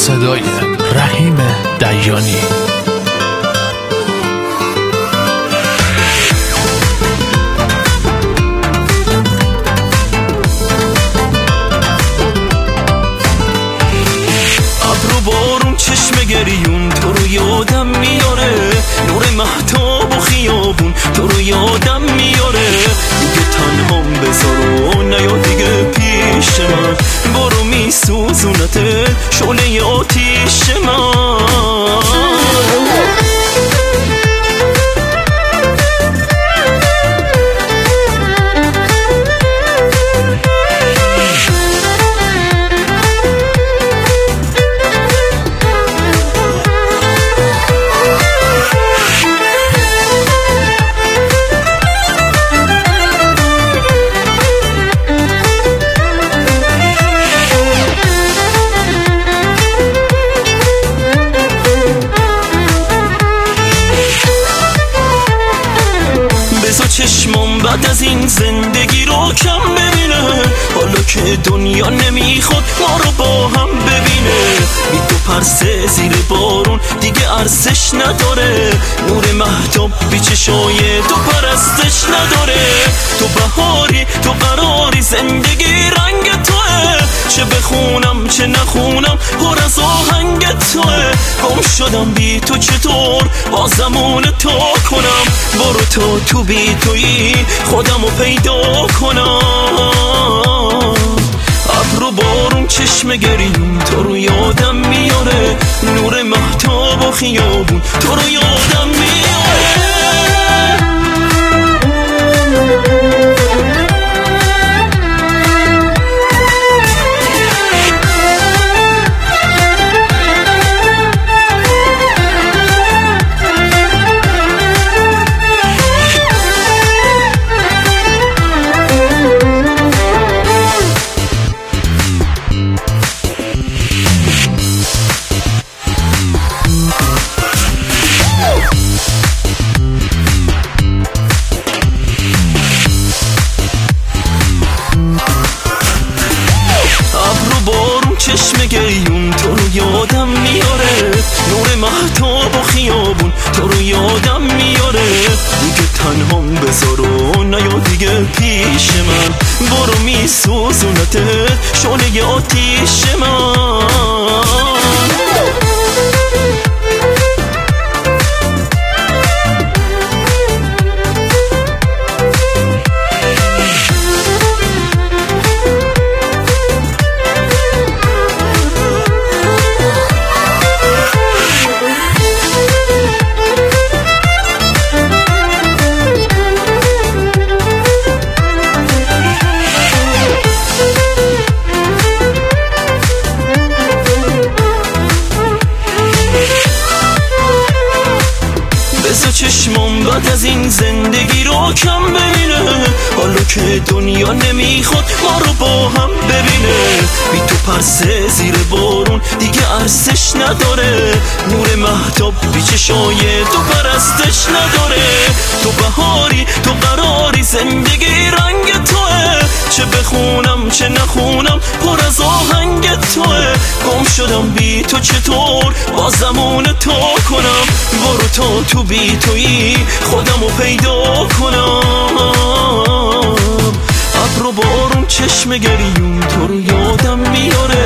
صدای رحیم دیانی. ابر و بارون چشم گریون تو رو یادم میاره، نور مهتاب و خیابون تو رو یادم میاره. دیگه تنهام بذار و نیا دیگه پیش من، برو میسوزونته شعله آتیش من. چشمم بعد از این زندگی رو کم ببینه، حالا که دنیا نمیخواد ما رو با هم ببینه. بی تو پرسه زیر بارون دیگه ارزش نداره، نور مهتاب بی چشای تو پرستش نداره. تو بهاری تو قراری زندگی رنگ توه، چه بخونم چه نخونم پر از آهنگ توه. گم شدم بی تو چطور با زمان تو کنم، برو تو بی تویی خودمو پیدا کنم. ابر و بارون چشم گریون تو رو یادم میاره، نور مهتاب و خیابون تو رو یادم میاره. چشم گریون تو رو یادم میاره، نور مهتاب و خیابون تو رو یادم میاره. دیگه تنهام بذار و نیا دیگه پیش من، برو میسوزونته شعله آتیش من. چشمم بعد از این زندگی رو کم ببینه، حالا که دنیا نمیخواد ما رو با هم ببینه. بی تو پرسه زیر بارون دیگه ارزش نداره، نور مهتاب بی چشای تو پرستش نداره. تو بهاری تو قراری زندگی رنگ توه، چه بخونم چه نخونم پر از آهنگ توه. گم شدم بی تو چطور با زمان تو کنم، برو تو بی تویی خودمو پیدا کنم. ابر و بارون چشم گریون تو رو یادم میاره،